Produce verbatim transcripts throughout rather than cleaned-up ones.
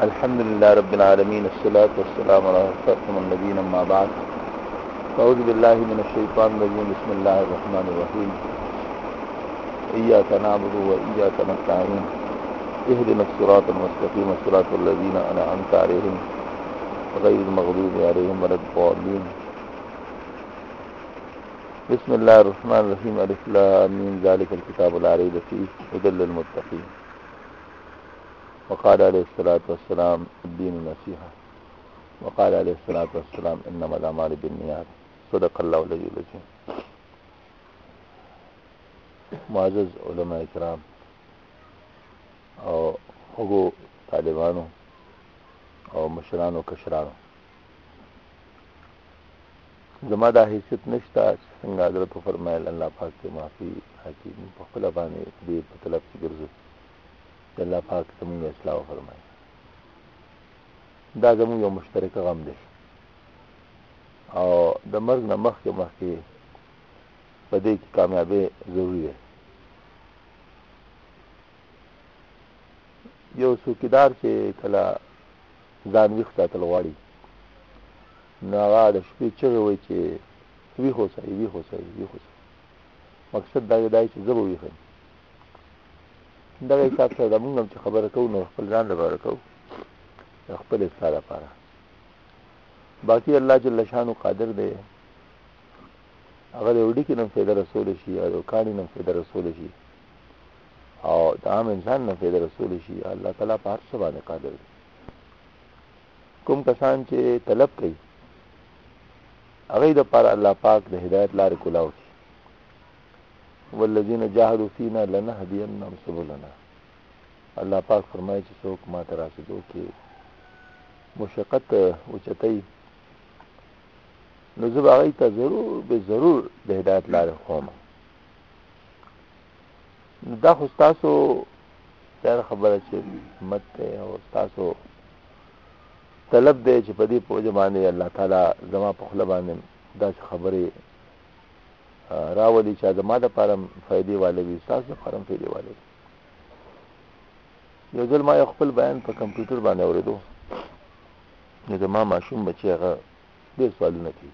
الحمد لله رب العالمين الصلاة والسلام على خاتم النبيين أما بعد أعوذ بالله من الشيطان الرجيم بسم الله الرحمن الرحيم إياك نعبد وإياك نستعين اهدنا الصراط المستقيم صراط الذين أنعمت عليهم غير المغضوب عليهم ولا الضالين بسم الله الرحمن الرحيم ألف لام ميم ذلك الكتاب لا ريب فيه هدى للمتقين وقال عليه الصلاة والسلام الدين النصيحة وقال عليه الصلاة والسلام إنما الأعمال بالنيات صدق الله العلي العظيم. معزز علماء کرام او هغو طالبانو او مشرانو کشرانو، زما دا حیثیت نشته چې څنګه حضرت فرمایل الله پاک ته معافي حکیم په خپل باندې دې په طلب کې ګرځو چې الله پاک زموږ اصلاح فرمایي. دا زموږ یو مشترک غم دی او د مرګ نه مخکې مخکې په دې کې کامیابي ضروري ده. یو څوکیدار چې کله ځان ویښ ساتل غواړي نو هغه د شپې چغې وایي چې ویښ اوسئ ویښ اوسئ ویښ اوسئ. مقصد دا دی چې زه به ویښ یم. دغه حساب سره د موږ هم چې خبره کوو نو خپل ځان لپاره کوو، د خپل اصلاح لپاره. باقي الله جل شانو قادر دی، هغه د وډي کې هم فایده رسولی شي او د کاڼي هم فایده رسولی شي او د عام انسان نه فایده رسولی شي. الله تعالی په هر څه باندې قادر دی. کوم کسان چې طلب کوي هغې دپاره الله پاک د هدایت لارې کولاو کړي. والذین جاهدوا فینا لنهدینهم سبلنا. الله پاک فرمایي چې څوک ما ته راسېدو کې مشقت اوچتوي نو زه به هغوی ته ضرور به ضرور د هدایت لارې ښوم. نو دا خو ستاسو تیاره خبره چې همت دی او ستاسو طلب دی چې په دې په وجه باندې الله تعالی زما په خوله باندې داسې خبرې راولي چې زما دپاره هم فایدې والی وي، ستاسو دپاره هم فایدې والی وي. یو ځل ما یو خپل بیان په کمپیوټر باندې اورېدو نو زما ماشوم بچی هغه ډېر سوالونه کوي.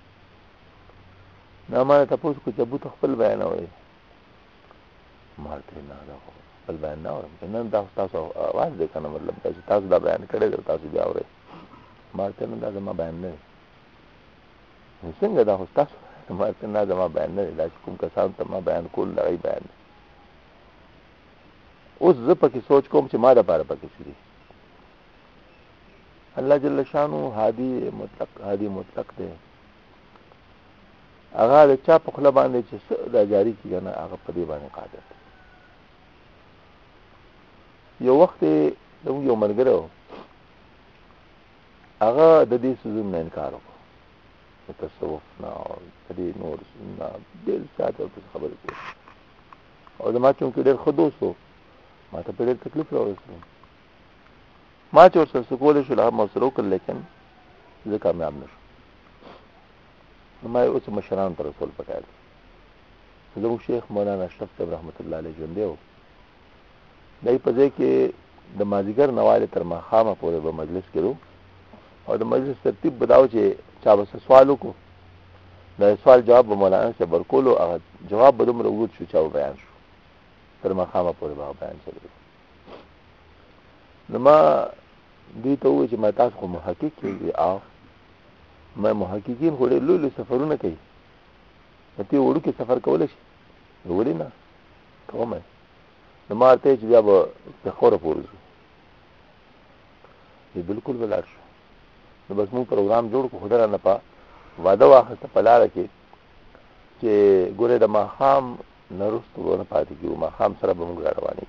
نو ما نه تپوس کړو چې ابو ته خپل بیان اورې؟ ما ورته نه دا خو خپل بیان نه اورم. نه دا خو ستاسو اواز دی که نه، مطلب دا چې تاسو دا بیان کړی دی تاسو بیا اورئ. ما ورته نه دا زما بیان نه دی. څنګه دا خو ستاسو؟ ما ورته نه زما بیان نه دی، دا چې کوم کسانو ته ما بیان کول د هغوی بیان دی. اوس زه پکې سوچ کوم چې ما دپاره پکې څه دي. الله جل شانو هادي مطلق هادي مطلق دی. هغه د چا په خوله باندې چې څه دا جاري کېږي نه هغه په دې باندې قادر دی. یو وخت زموږ یو ملګری و، هغه د دې څیزونو نه انکار وکړو، د تصوف نه او د دې نور نه ډېر زیات ورپسې خبرې کوي. او زما چونکې ډېر ښه دوست و، ما ته په ډېر تکلیف راورسېدو. ما چې ورسره څه کولی شو هغه مې ورسره وکړل، لیکن زه کامیاب نه شوم. نو ما اوس مشرانو ته رسول پکار دی. زموږ شیخ مولانا اشرف صاحب رحمت الله علیه ژوندی و. دی په ځای کې د مازدیګر نه والې تر ماښامه پورې به مجلس کېدو او د مجلس ترتیب به دا و چې چا به څه سوال وکړو، د سوال جواب به مولانا صاحب ورکولو، هغه جواب به دومره اوږد شو چې هغه بیان شو، تر ماښامه پورې به هغه بیان چلېږي. نو ما دوی ته وویل چې ما تاسو خو محقق کېږي. او ما محققین خو ډېر لوی لوی سفرونه کوي، نو ته وړوکې سفر کولی شي؟ ولې نه کوم یې. نو ما ورته ویل چې بیا به پېښوره پورې ځو. بلکل به لاړ شو. نو بس مونږ پروګرام جوړ کړو، خو ده رانه په واده واخېسته په لاره کې چې ګورې د ماښام نه وروسته به ونه پاتې کېږو، ماښام سره به مونږ را روانېږو.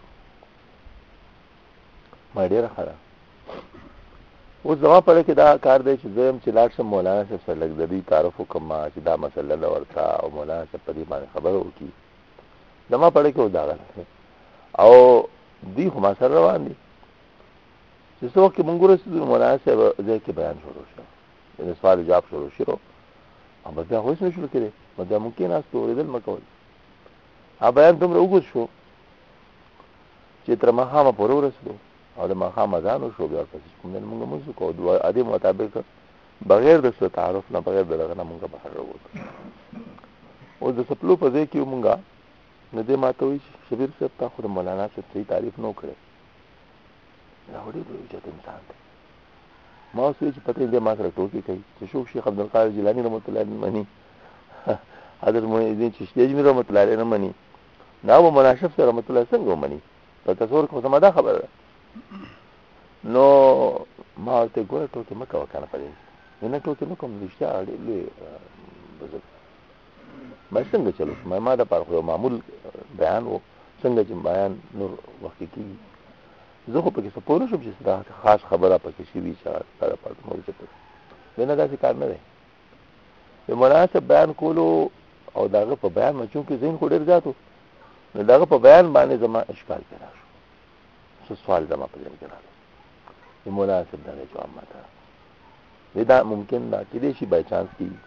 ما ډېره ښه ده. اوس زما په کې دا کار دی چې زه یم چې لاړ شم مولانا صاحب سره لږ د دوی تعارف وکړم چې دا مسله ده ورته، او مولانا صاحب په دې باندې خبره وکړي. زما په کې اوس دا غلط دی او دوی خو ما سره روان دي. چې څه وخت کې مونږ ورسېدو مولانا صاحب ځای کې بیان شروع شو، د سوال جواب شروع شو. او بس بیا خو هېڅ نه شروع کېدی، بس بیا مونږ کېناستو، اورېدل مه کول. هغه بیان دومره اوږد شو چې تر ماښامه پورې ورسېدو. او د ماښام اذان وشو بیا ورپسې کوم دی مونږ لمونځ وکړو د عادي مطابق بغیر د څه تعارف نه بغیر د دغه نه مونږ بهر راووتو. اوس د څپلو په ځای کې مونږ نو دې ما ته وایي چې شبیر صاحب تا خو د مولانا صاحب صحیح تعریف نه کړی، دا خو ډېر لوی اوچت انسان دی. ما اوس وایي چې پته یې دې ما سره ټوکې کوي چې شوق شیخ عبدالقادر جیلاني رحمت الله علیه نه مني، حضرت معین الدین چشتی اجمیر رحمت الله علیه نه مني، دا به مولانا اشرف صاحب رحمت الله څنګه ومني؟ په تصور کې زما دا خبره ده. نو ما ورته ګوره ټوکې مه کوه که نه په دې نه ټوکې نه کوم رښتیا ډېر لوی بزرګ ما څنګه چلو ما ما د پاره خو معمول بیان و څنګه چې بیان نور وخت کېږي زه خو پکې څه پوه نه شم چې دا خاص خبره پکې شوي چې دا لپاره موضوع پکې نه داسې کار نه دی. د مولانا صاحب بیان کولو او د هغه په بیان ما چونکې ذهن خو ډېر زیات و نو د هغه په بیان باندې زما اشکال پیدا شو، څه سوال زما په ذهن کې راغی. د مولانا صاحب دا جواب ما ته دا ممکن دا کېدای شي بای چانس کېږي.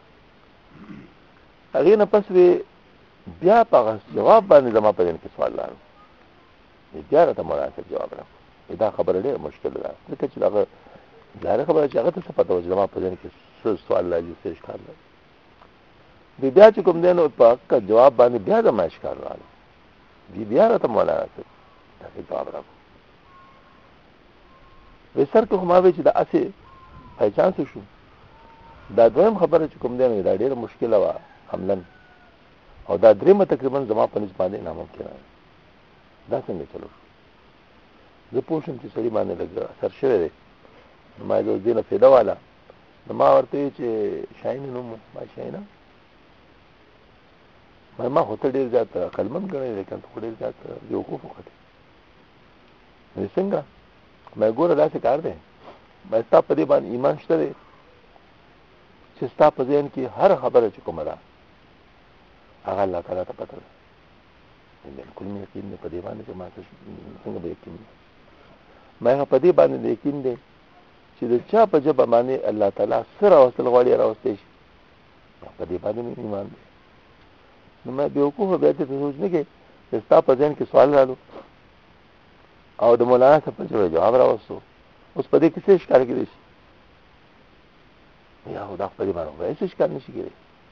هغې نه پس وې بیا په هغه جواب باندې زما په ذهن کې سوال راغی، بیا راته مولانا صاحب جواب راکړو دا خبره ډېره مشکله ده ځکه چې هغه ظاهره خبره چې هغه ته څه پته وه چې زما په ذهن کې څه سوال راځي څه اشکال راځي. بیا چې کوم دی نو په حقیقت جواب باندې بیا زما اشکال راغلی، بیا راته مولانا صاحب داسې جواب راکړو. وی سر که خو ما وی چې دا اسې بای چانس شو. دا دویم خبره چې کوم دی نو دا ډېره مشکله وه عملاً او دا درېیمه تقریبا زما په نسبت باندې ناممکنه ده. دا څنګه چلو شو؟ زه پوه شم چې سړي باندې لږ اثر شوی دی. نو ما یې دې نه فایده واله نو ما ورته ویل چې شاهین نوم ما شاهینه ما خو ته ډېر زیات عقلمند ګڼې لیکن ته خو ډېر زیات بېوقوف وختې. وایي څنګه؟ ما ګوره داسې کار دی ما ستا په دې باندې ایمان شته دی چې ستا په ذهن کې هر خبره چې کومه ده هغه الله تعالی ته پته ده. بلکل مې یقین دی په دې باندې چې ما څنګه به یقین دی؟ ما هغه په دې باندې د یقین دی چې د چا په ژبه باندې الله تعالی څه راوستل غواړي راوستی شي په دې باندې مې ایمان دی. نو ما بېوقوفه بیا ته سوچ نه کوې چې ستا په ذهن کې سوال رالو او د مولانا صاحب په ژبه جواب راوستو اوس په دې کې څه اشکال کېدی شي؟ یا خو دا په دې باندې خو هېڅ اشکال نه شي کېدی.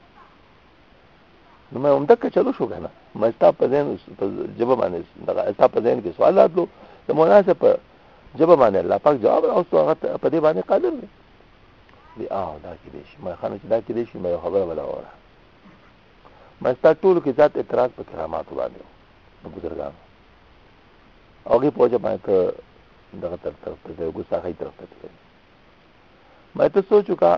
نو ما همدکه چلو شو که نه ما ستا په ذهن په ژبه باندې ستا په ذهن کې سوال راتلو د مولانا صاحب په ژبه باندې الله پاک جواب راوستو هغه په دې باندې قادر دی. وی آو دا کېدی شي ما خانو چې دا کېدی شي ما یو خبره بله ووره ما ستا ټولو کې ذات اعتراض په کراماتو باندې و د بزرګانو هغې په وجه باندې ته دغه طرف ته د ګستاخۍ طرف ته تللی. ما ته سوچ وکړه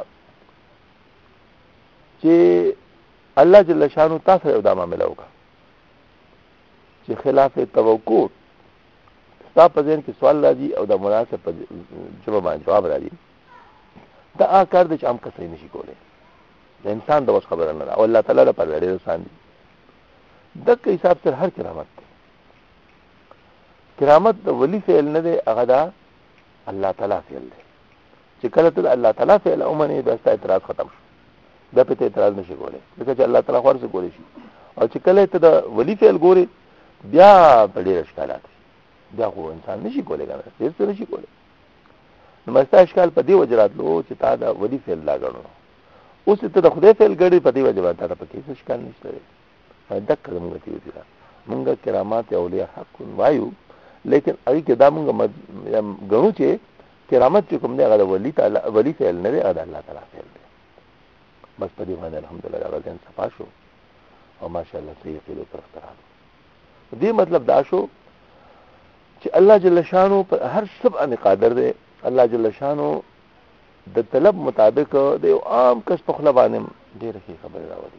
چې الله جل شانو تا سره یو دا معامله وکړه چې خلاف توقع ستا په ذهن کې سوال راځي او د مناسب په ژبه باندې جواب راځي. دا هغه کار دی چې عام کس یې نشي کولی، د انسان د وس خبره نه ده او الله تعالی لپاره ډېر آسان دي. دغه حساب سره هر کرامت دی. کرامت د ولی فعل نه دی هغه دا الله تعالی فعل دی چې کله ته د الله تعالی فعل ومنې بیا ستا اعتراض ختم شو بیا پې ته اعتراض نشي کولی ځکه چې الله تعالی خو هر څه کولی شي او چې کله ته د ولی فعل ګورې بیا په ډېر اشکالات بیا خو انسان نشي کولی که نه ډېر څه نشي کولی. نو ما ستا اشکال په دې وجه راتلو چې تا د ولی فعل دا ګڼو اوس ته د خدای فعل ګڼې په دې وجه باندې تا ته پکې هېڅ اشکال نشته دی. دقه زمونږ تیوري ده مونږ کرامات اولیاء حق وایو لیکن هغې کې دا مونږ ګڼو چې کرامت چې کوم دی هغه د ولی تعالی ولی فعل نه دی هغه د الله تعالی فعل دی. بس په دې باندې الحمدلله هغه ذهن صفا شو او ماشاءالله صحیح عقیدو طرف ته راغلو. دې مطلب دا شو چې الله جل شانو په هر څه باندې قادر دی. الله جل شانو د طلب مطابق د یو عام کس په خوله باندې ډېرې ښې خبرې راولي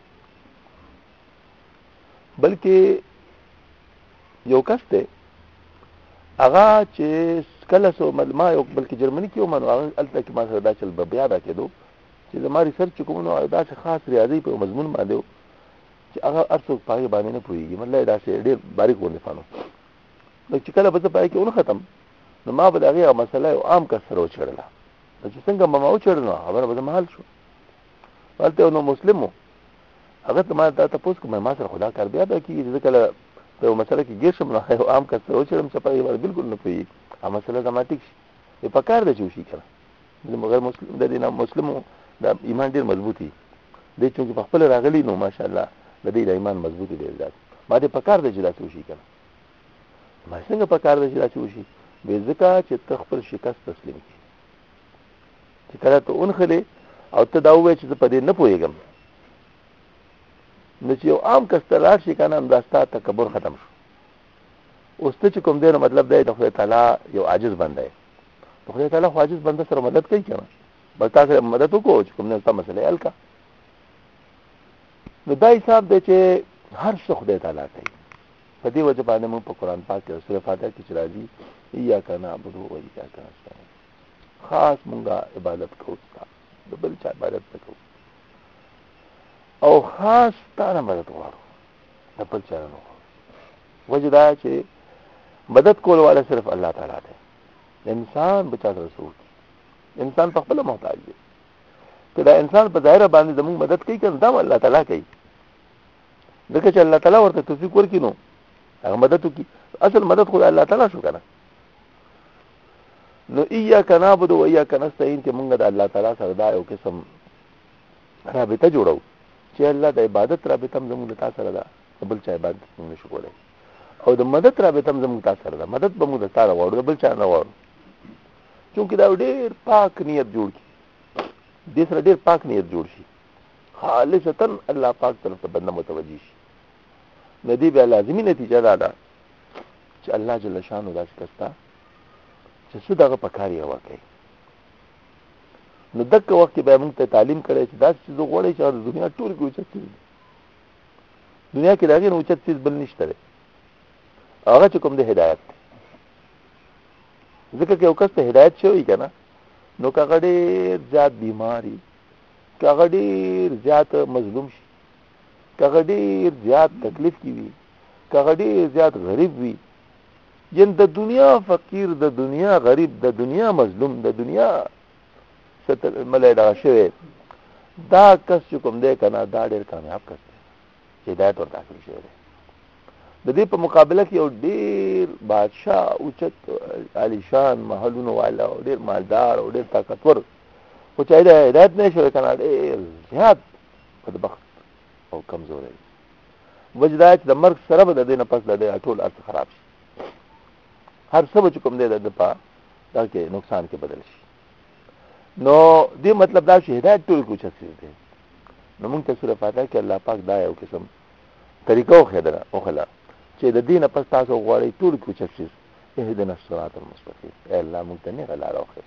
بلکې یو کس دی هغه چې کله سو ما یو بلکې جرمني کې ومنو هغه هلته کې ما سره دا چل به بیا دا کېدو چې زما ریسرچ چې کوم نو داسې خاص ریاضي په مضمون باندې و چې هغه هر څوک په هغې باندې نه پوهېږي مطلب داسې ډېر باریک غوندې فن و. نو چې کله به زه په هغې کې ونه ختم نو ما به د هغې هغه مسله یو عام کس سره وچړله نو چې څنګه به ما وچړل نو خبره به زما حل شو. هلته یو نو مسلم و هغه ته ما دا تپوس کوم ما سره خو دا کار بیا بیا کېږي چې زه کله په یو مسله کې ګیر شم نو یو عام کس سره وچړم چې په هغې باندې بلکل نه پوهېږي ا مسله زما ټیک شي په کار د چوشي کنه مگر مسلم د دینه مسلمو د ایمان ډیر مضبوطی د چې په خپل راغلی نو ماشاءالله د دې د ایمان مضبوطی دی ځات ما دې په کار د جلا چوشي کنه ما څنګه په کار د جلا چوشي به ځکه چې تخپل شکست تسلیم کی چې کله ته اونخله او ته دا وې چې په دې نه پويګم نو چې یو عام کستلار شي کنه انداستا تکبر ختم شو اوس ته چې کوم دی نو مطلب دی د خدای تعالی یو عاجز بنده دی خدای تعالی خو عاجز بنده سره مدد کوي کنه بس تاسو مدد وکړو چې کوم نه تاسو مسله حل کا نو دا حساب دی چې هر څه خدای تعالی کوي په دې وجه باندې موږ په قران پاک کې سورۃ فاتحه کې چې راځي یا کنه عبادو و یا کنه خاص مونږه عبادت کوو د بل چا عبادت وکړو او خاص تعالی مدد غواړو د بل چا نه وجه دا چې مدد کول والا صرف الله تعالی دی انسان بچا رسول انسان په خپل محتاج دی که دا انسان په ظاهر باندې زموږ مدد کوي کنه دا الله تعالی کوي دغه چې الله تعالی ورته توفیق ورکړي نو هغه مدد کوي اصل مدد خو الله تعالی شو کنه نو ایاک نعبد و ایاک نستعين چې موږ د الله تعالی سره دا یو قسم رابطه جوړو چې الله د عبادت رابطه زموږ تاسو سره ده بل چا عبادت نه شو کولای او د مدد رابطه زموږ تاسو سره ده مدد به موږ تاسو وړو بل چا نه وړو چونکه دا ډېر پاک نیت جوړ کی دې سره ډېر پاک نیت جوړ شي خالصتا الله پاک طرف ته بنده متوجي شي ندی به لازمي نتیجه ده دا چې الله جل شانو داس کستا چې څه دغه پکاري هوا کوي نو دغه وخت به موږ ته تعلیم کړی چې دا څه غوړی چې د دنیا ټول کې اوچت دي دنیا کې داغه اوچت څه بل نشته هغه چې کوم د هدایت ځکه چې اوکس ته هدایت شوی کنه نو کغه ډېر زیات بیماری کغه ډېر زیات مظلوم شي کغه ډېر زیات تکلیف کی وي کغه ډېر زیات غریب وي جن د دنیا فقیر د دنیا غریب د دنیا مظلوم د دنیا ستل ملای دا شوی دا کس چې کوم دی کنه دا ډېر کامیاب کس دی هدایت ورته کړی شوی دی د دې په مقابله کې یو ډېر بادشاہ اوچت علی شان محلونو والا او ډېر مالدار او ډېر طاقتور خو چې دا هدایت نه شوی کنه ډېر زیات بدبخت او کمزور دی وجدا چې د مرګ سره به د دې نه پس د دې ټول ارث خراب شي هر څه چې کوم دی د په دا کې نقصان کې بدل شي نو دې مطلب دا چې هدایت ټول کو چسي دی نو موږ ته سورۃ فاتحه کې الله پاک دا یو قسم طریقو خدای او خلا چې د دینه پس تاسو غواړئ ټول کو چسي اهدنا الصراط المستقيم اے الله موږ ته نه غلا راوخه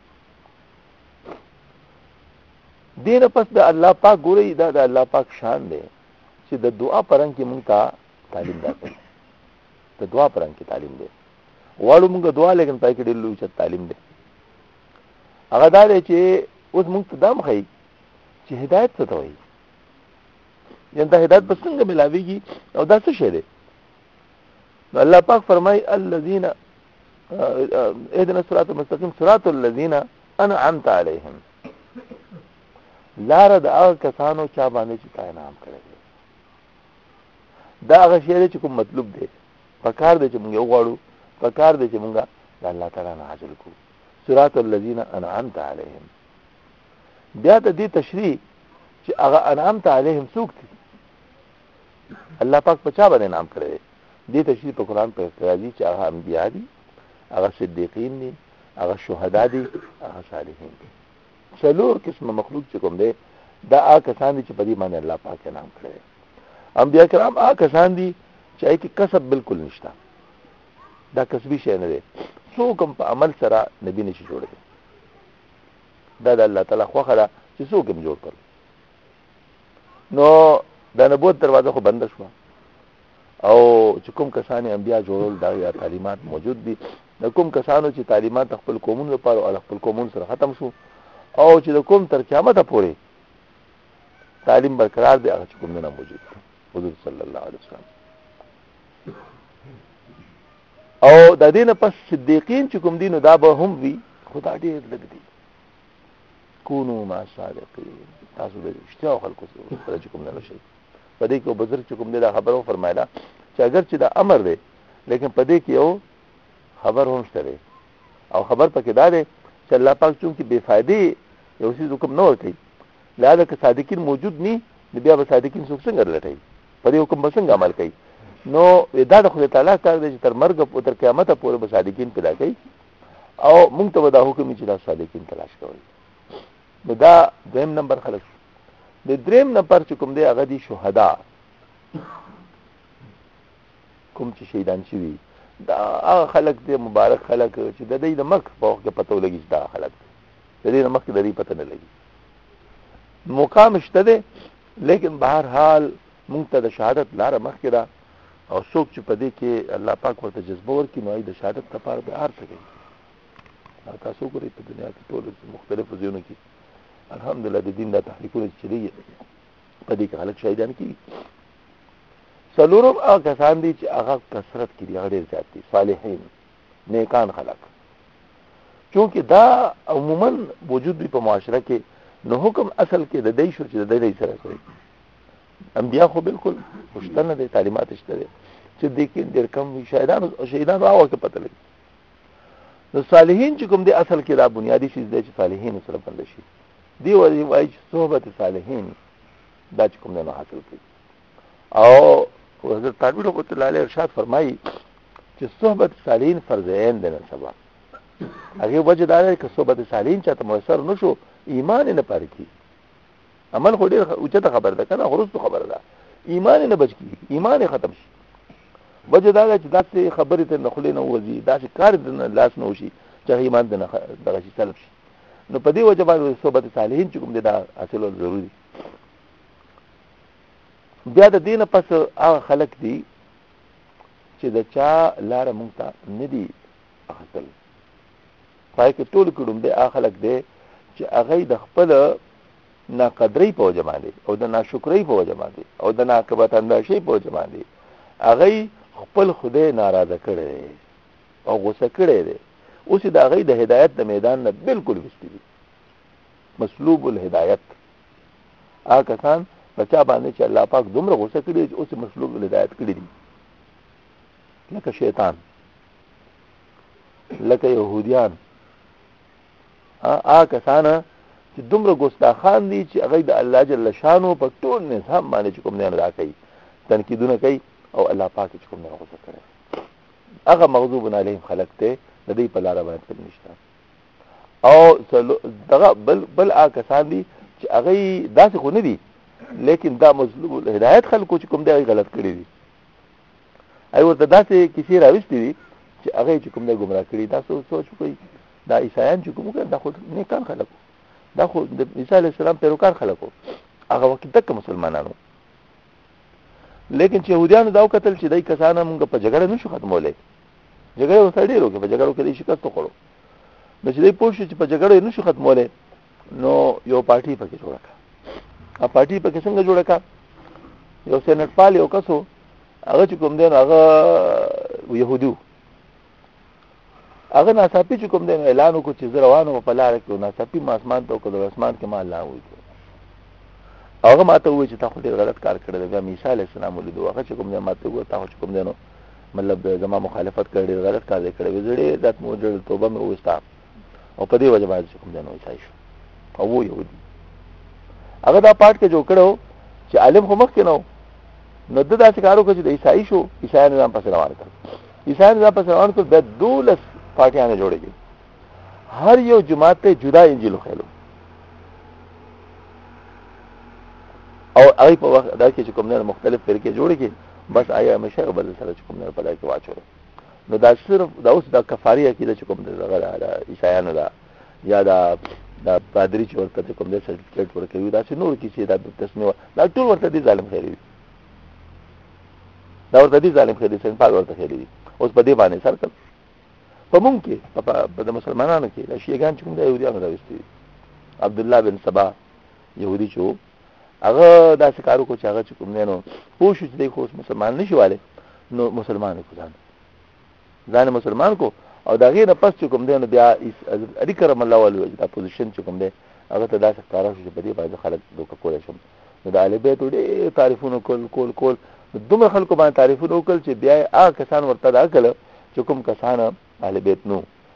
دینه پس د الله پاک ګوري دا د الله پاک شان دی چې د دعا پرنګ کې موږ ته تعلیم راکړي د دعا پرنګ کې تعلیم دی واړو موږ دعا لیکن پای کې ډېر لوی چې تعلیم دی هغه دا دی چې اوس موږ ته دا مخې چې هدایت څه ته وایي یعنی دا هدایت به څنګه ملاويږي او دا څه شی دی نو الله پاک فرمای الذين اهدنا الصراط المستقيم صراط الذين انعمت عليهم لار د هغه کسانو چا باندې چې تا انعام کړی دا هغه شی چې کوم مطلوب دی پکار دی چې موږ وغواړو پکار دی چې موږ د الله تعالی نه حاصل کوو صراط الذين انعمت عليهم بیا د دې تشریح چې هغه انعمت عليهم څوک دي الله پاک په چا باندې انعام کړی دې تشریح په قران په راځي چې هغه انبیا دي هغه صدیقین دي هغه شهدا دي هغه صالحین دي څلور قسم مخلوق چې کوم دی دا هغه کسان دي چې په دې باندې الله پاک انعام کړی انبیا کرام هغه کسان دي چې هیڅ کسب بالکل نشته دا کسبي شی نه دی څوک په عمل سره نبی نشي جوړېږي دا د الله تعالی خو خلا چې څوک هم جوړ کړ نو دا نبوت دروازه خو بند شو او چې کوم کسان انبیا جوړول دا یا تعلیمات موجود دي د کوم کسانو چې تعلیمات خپل قومونو لپاره او خپل قومونو سره ختم شو او چې د کوم تر قیامت پورې تعلیم برقرار دی هغه چې کوم نه موجود دی حضور صلی الله علیه وسلم او د دینه پس صدیقین چې کوم دینو دا به هم وي خدا دې لګ دي کونو ما صادقین تاسو د اشتیاق خلکو سره چې کوم نه شي په دې کې بزرګ چې کوم دې دا خبرو فرمایله چې اگر چې دا امر دی لیکن په دې کې یو خبر هم شته او خبر پکې دا دی چې الله پاک چونکې بے فائدې یو څه حکم نه ورکوي، لہذا که صادقین موجود ني بیا به صادقین څوک څنګه لټوي، په دې حکم به څنګه عمل کوي؟ نو دا د خدای تعالی کار دی چې تر مرګ او تر قیامت پورې به صادقین پیدا کوي او موږ ته دا حکم چې دا صادقین تلاش کوي. نو دا دویم نمبر خلک. د دریم نمبر چې کوم دی هغه دي شهدا، کوم چې شهیدان شوي دا هغه خلک دي مبارک خلک چې د دې د مخ په وخت کې پته ولګي چې دا خلک د دې د مخ کې د دې پته نه لګي. مقام شته دی لیکن بهر حال مونږ ته د شهادت لاره مخکې ده او څوک چې په دې کې الله پاک ورته جذبه ورکړي نو د شهادت لپاره به هر څه کوي. تاسو ګورئ په دنیا کې ټول مختلفو ځایونو کې الحمدلله د دین د تحریکونو چې چلیږي په دې کې خلک شهیدان کېږي. څلورم هغه کسان دي چې هغه کثرت کې دي، هغه ډېر زیات دي، صالحین نیکان خلک. چونکې دا عموما وجود وي په معاشره کې نو حکم اصل کې د دې شو چې د دې سره کوي. انبیاء خو بالکل مشتنه دي، تعلیمات شته دي چې د کې ډېر کم وي، شهیدان او شهیدان راو کې پته لګي. نو صالحین چې کوم دي اصل کې دا بنیادی شی دی چې صالحین سره بند شي. دی وایي چې صحبت صالحین دا چې کوم نه حاصل کړي. او حضرت تعالی رحمت الله علیه ارشاد فرمایي چې صحبت صالحین فرض عین دی. سبا هغه وجه دا دی چې صحبت صالحین چاته موثر نشو ایمان نه پاره کی. عمل خو ډیر اوچته خبر ده کنه، غرض خبر ده، ایمان نه بچ کی، ایمان ختم شي. وجه دا چې داسې خبرې ته نخلې نه وځي، داسې کار د لاس نه وشي چې ایمان د دغه شي سلب شي. نو په دې وجه باندې صحبت صالحین چې کوم دي دا حاصل ضروري. بیا د دینه پس هغه خلک دي چې د چا لار مونږ ته نه دي اخیستل، پای کې ټول کډوم دي هغه خلک دي چې هغه د خپل ناقدرۍ په وجه باندې او د ناشکرۍ په وجه باندې او د ناقبت انداشۍ په وجه باندې هغه خپل خدای ناراضه کړي او غوسه کړي دي. اوس د هغه د هدایت د میدان نه بالکل وستي دي، مسلوب الهدایت. هغه کسان بچا باندې چې الله پاک دومره غوسه کړي چې اوس مسلوب الهدایت کړي دي، لکه شیطان، لکه يهوديان. هغه کسان چې دومره ګستاخان دي چې هغه د الله جل شانو په ټول نظام باندې کوم نه ادا کوي، تنقیدونه کوي او الله پاک چې کوم نه غوسه کوي. هغه مغضوب علیهم خلق ته د دې په لار باندې نشته. او دغه بل بل هغه کسان دي چې هغه داسې خو نه دي لیکن دا مظلوم الهدایت خلکو چې کوم دی غلط کړی دي. ای ورته داسې کیسې راوستي دي چې هغه چې کوم دی گمراه کړی. دا سوچ کوي دا عیسایان چې کوم دا خو نیکان خلکو، دا خو د عیسی علی السلام پیروکار خلکو، هغه وخت تک مسلمانانو. لیکن چې يهوديانو دا وکتل چې دای کسانه موږ په جګړه نشو ختمولای، جګړه وسړي ډیرو کې په جګړو کې شکست وکړو. نو چې دای پوه شو چې په جګړه نشو ختمولای نو یو پارټي پکې جوړه کړه. ا پارټي پکې څنګه جوړه کړه؟ یو سېنات پال یو کسو هغه چې کوم دی هغه يهوديو، هغه ناڅاپي چې کوم دی اعلان وکړ چې روانو په لار کې ناڅاپي ما اسمان ته وکړ، اسمان کې ما الله وایي. هغه ماته وایي چې تاسو ډېر غلط کار کړی دی. عیسی علی السلام ولیدو، هغه چې کوم دی ماته وایي تاسو چې کوم دی نو مطلب زما مخالفت کړی، غلط کار دی کړی، زړه ذات مو جوړ توبه مې وستا او په دې وجه باندې کوم دی نو عیسی شو او وو يهودي. هغه دا پات کې جوړ کړو چې عالم خو مخ کې نو نو د داسې کارو کې چې د عیسی شو، عیسی نظام پس روان کړ. عیسی نظام پس روان کړ د دولس پارټیانه جوړېږي، هر یو جماعت ته جدا انجیل خېلو او هغه په وخت دا کې کوم نه مختلف فرقې جوړېږي. بس آیا همیشه بدل سره کوم نه په دای کې واچو. نو دا صرف دا اوس د کفاری عقیده چې کوم دغه عیسایانو دا یا دا دا پادری چې ورته کوم د سرټیفیکټ ورکوي دا چې نور کیسې دا تسمیه دا ټول ورته دي ظالم خېری، دا ورته دي ظالم خېری، څنګه پاګ ورته خېری. اوس په دې باندې سرکل په مونږ کې په د مسلمانانو کې د شیعاګان چې کوم د يهوديانو راوستي. عبد الله بن سبا يهودي چې هغه داسې کارو کو چې هغه چې کوم نه نو خو شو چې خو مسلمان نشواله نو مسلمان کو ځان ځان مسلمان کو او دا غیر پس چې کوم دی نو بیا علی کرم الله ولي دا پوزیشن چې کوم دی هغه ته داسې کارو چې په دې باندې خلک دوکه کولای شم. نو د اهل بیت ډېر تعریفونه کول کول کول دومره خلکو باندې تعریفونه وکړل چې بیا هغه کسان ورته دا کړل چې کوم کسان اهل بیت نو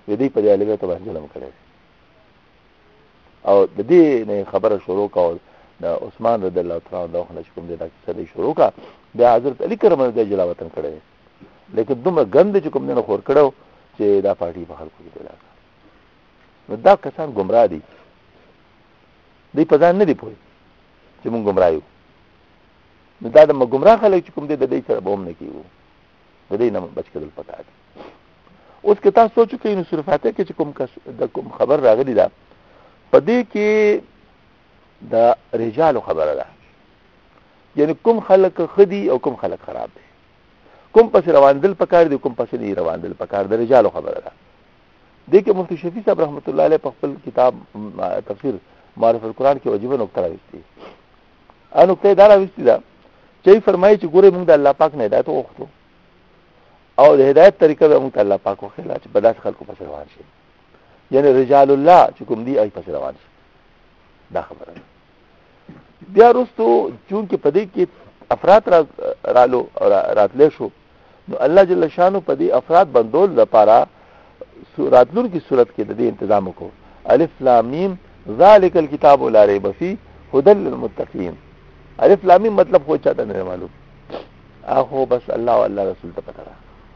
وې دې په دې الګا ته باندې ظلم کړی او د دې نه خبره شروع کول د عثمان رضی الله تعالی عنہ د کوم دې دا کیسه شروع کا بیا حضرت علی کرم الله وجهه جلا وطن کړی لیکن دومره ګند چې کوم نه خور کړو چې دا پارټي په خلکو کې پیدا نو دا کسان گمراه دي دې په ځان نه دی پوي چې مونږ گمراه یو نو دا د گمراه خلک چې کوم دې د دې سره بوم نه کیو د دې نه بچ کېدل پکار دي اوس که تاسو سوچو کې نو صرف فاتحه کې چې کوم د کوم خبر راغلی دا په دې کې دا رجال خبره ده یعنی کوم خلک خدي او کوم خلک خراب دي کوم پس روان دل پکار دي کوم پس نه روان دل پکار د رجال خبره ده دې کې مفتی شفیع صاحب رحمت الله علیه په خپل کتاب تفسیر معرفت القرآن کې واجب نقطه راوستي ان نقطه دا راوستي دا چې فرمایي چې ګوره موږ د الله پاک نه هدایت وغوښتو او د هدایت طریقه به موږ الله پاک وخلا چې بداس خلکو پس روان شي یعنی رجال الله چې کوم دي ای پس روان شي دا خبره بیا وروسته چون کې پدې کې افراد را رالو راتلې شو نو الله جل شانو پدې افراد بندول لپاره راتلون کی صورت کې د دې تنظیم کو الف لام میم ذالک الکتاب لا ریب فیه هدى للمتقین الف لام میم مطلب خو چاته نه معلوم اخو بس الله او الله رسول ته پته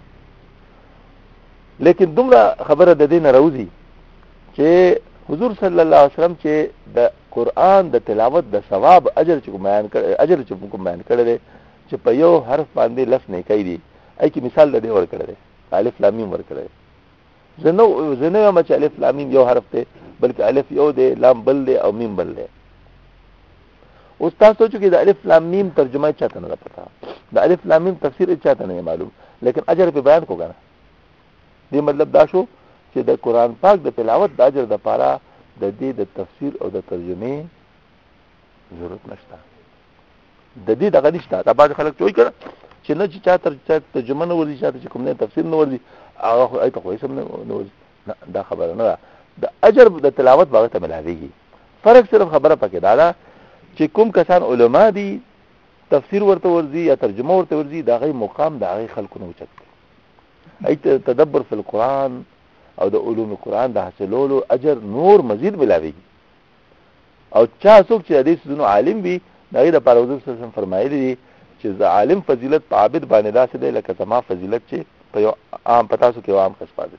لیکن دومره خبره د دین راوځي چې حضور صلی الله علیه وسلم چې د قران د تلاوت د ثواب اجر چې بیان کړ اجر چې کوم بیان کړی چې په یو حرف باندې لس نه کوي دي ای کی مثال د دې ور کړی الف لام میم ور کړی زنو زنو ما چې الف لام میم یو حرف ته بلکې الف یو دی لام بل دی او میم بل دی اوس تاسو چې د الف لام میم ترجمه چاته نه پتا د الف لام میم تفسیر چاته نه معلوم لیکن اجر په بیان کو غواړه دې مطلب دا شو چې د قران پاک د تلاوت د اجر د پاره د دې د تفسیر او د ترجمه ضرورت نشته د دې دغه نشته دا بعض خلک چوي کړه چې نه چې چاته ترجمه نه ورزي چاته چې کوم نه تفسیر نه ورزي هغه ایت خو سم نه دا خبره نه د اجر د تلاوت باغ ته ملاويږي فرق صرف خبره پکې دا ده چې کوم کسان علما دي تفسیر ورته ورزي یا ترجمه ورته ورزي دا غي مقام دا غي خلکو نه اوچت ایت تدبر فی القرآن او د علوم قرآن د حاصلولو اجر نور مزید ملاويږي او چا څوک چې حدیث دونو عالم وي دا غي د پروردګار صلی الله علیه وسلم فرمایلی دي چې عالم فضیلت په عابد باندې داسې دی لکه تمام فضیلت چې په یو عام پتا سو کې عام خاص پاتې